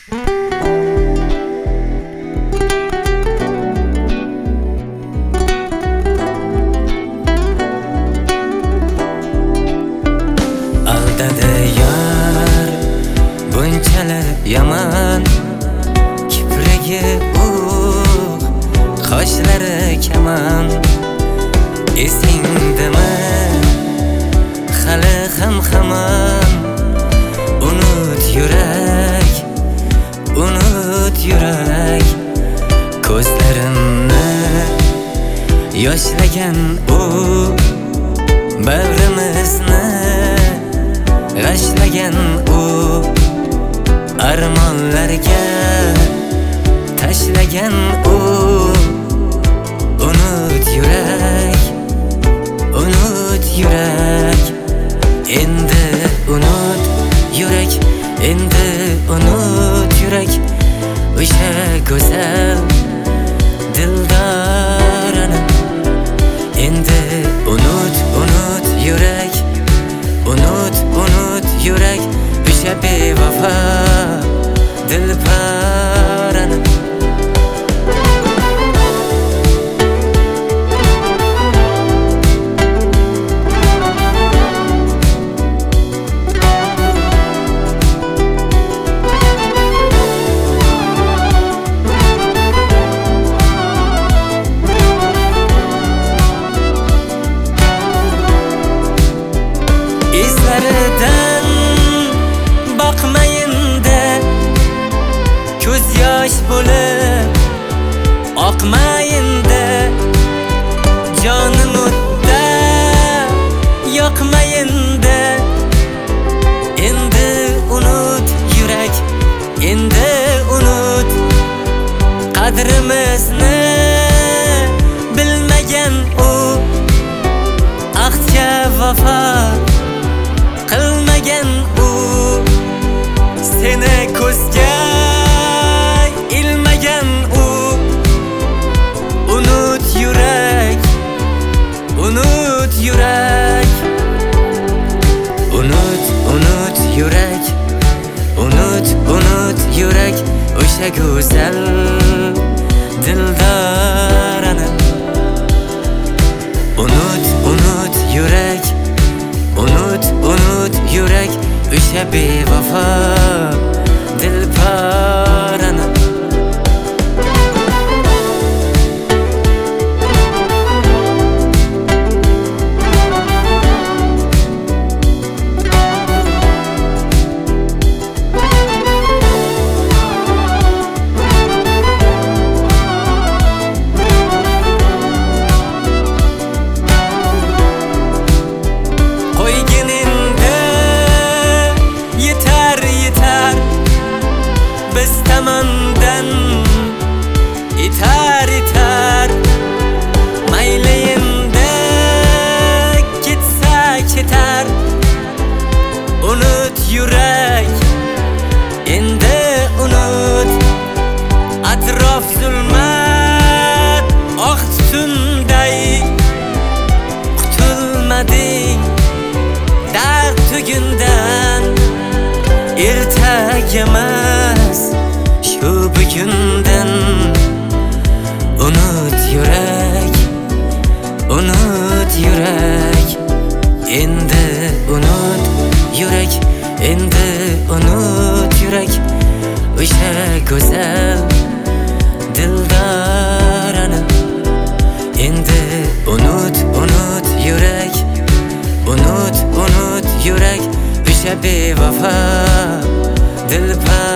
Aldadi yar bunchalar yaman, kiprigi qoshlari kaman. Esingdami hali ham hamon? Unut yurak, ko'zlarimni yoshlagan bavrimizni g'ashlagan armonlarga tashlagan unut yurak, endi unut yurak, endi unut yurak, o'sha go'zal dildorani. Endi unut yurak, unut yurak, o'sha bevafo dilparani. Izlaridan boqmayin-da, ko'z yosh bo'lib oqmayin-da, jonim o'tda yoqmayin-da. Endi unut yurak, endi unut, qadrimizni bilmagan ahdga vafo qilmagan seni ko'zga ilmagan unut yurak, unut yurak, unut yurak, unut yurak, o'sha go'zal dildorani. Unut yurak, unut yurak, o'sha bevafo dilparani. Biz tomondan itar, mayli endi ketsa ketar. Unut yurak, endi unut, atrof zulmat oq tutunday. Qutulmading dard tugundan, ertak emas shu bugundan. Unut yurak, endi unut yurak, endi unut yurak, o'sha go'zal dildorani. Endi unut yurak, unut yurak, o'sha bevafo dilparani.